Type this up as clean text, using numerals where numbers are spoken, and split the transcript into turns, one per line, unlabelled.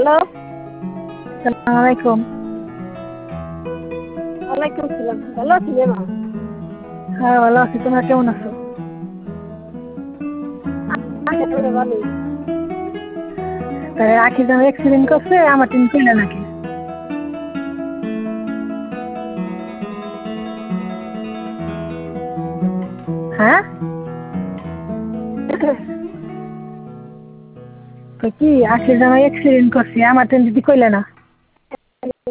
Hello.
আসসালামু আলাইকুম।
ওয়ালাইকুম আসসালাম। ভালো আছি মা?
হ্যাঁ, ভালো আছি। তোমরা কেমন আছো?
একেবারে ভালোই।
তাই আখি যেন অ্যাক্সিডেন্ট করছে, আমার টিম কইলে নাকি? হ্যাঁ, তো কি আখি যেন অ্যাক্সিডেন্ট করছে, আমার টিম দিদি কইলে না?